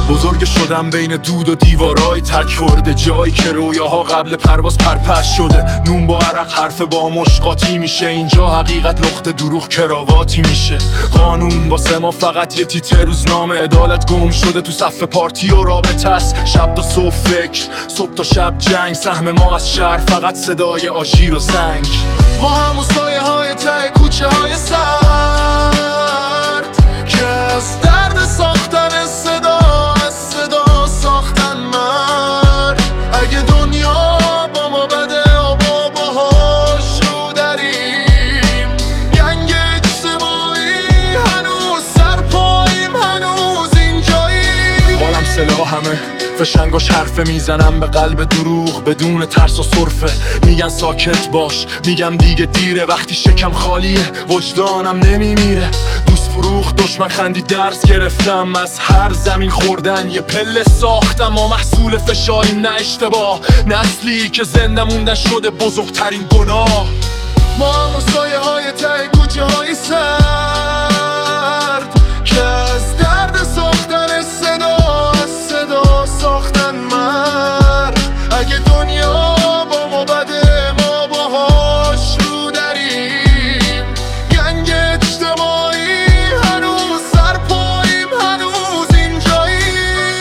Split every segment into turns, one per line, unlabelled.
بزرگ شدم بین دود و دیوارای تک خورده، جایی که رویاها قبل پرواز پرپش شده. نون با عرق حرف با مشقاتی میشه، اینجا حقیقت لخت دروغ کراواتی میشه. قانون واسه ما فقط یه تیتر روزنامه، عدالت گم شده تو صف پارتی و رابطه است. شب تا صبح فکر، صبح تا شب جنگ، سهم ما از شهر فقط صدای آژیر و زنگ. ما همون سایه های ته کوچه های سرد که از درد ساختن صدا، از صدا ساختن مرد. اگه دنیا با ما بده و با باهاش رو دریم، گنگ اجتماعی هنوز سر پاییم، هنوز اینجاییم. بالم سلاحمه، فشنگاش حرفه، میزنم به قلب دروغ بدون ترس و سرفه. میگن ساکت باش، میگم دیگه دیره. وقتی شکم خالیه وجدانم نمیمیره. دوست فروخت دشمن خندی درس گرفتم، از هر زمین خوردن یه پله ساختم. ما محصول فشاریم نه اشتباه، نسلی که زنده موندن شده بزرگترین گناه. ما همون سایه های ته کوچه های سرد که از درد ساختن صدا، از صدا ساختن مرد. اگه دنیا با ما بده ما باهاش رو دریم، گنگ اجتماعی هنوز سر پاییم، هنوز اینجاییم.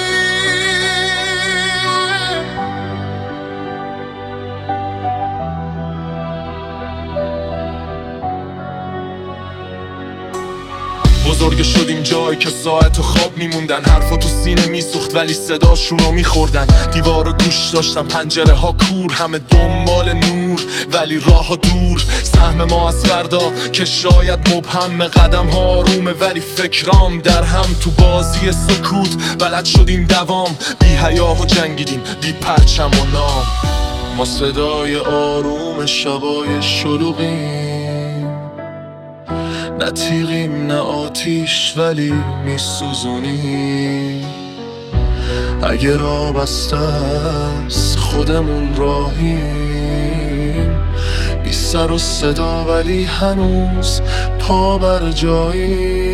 بزرگ شدیم جایی که ساعت و خواب میموندن، حرفا تو سینه میسوخت ولی صداشونو میخوردن. دیوار و گوش داشتم، پنجره ها کور، همه دنبال نور ولی راه ها دور. سهم ما از فردا که شاید مبهم، قدم ها آرومه ولی فکرام در هم. تو بازی سکوت بلد شدیم دوام، بی حیا و جنگیدیم بی پرچم و نام. ما صدای آروم شبای شلوغیم، نه تیغیم نه آتیش ولی میسوزونیم. اگه راه بسته است خودمون راهیم، بی سر و صدا ولی هنوز پا بر جاییم.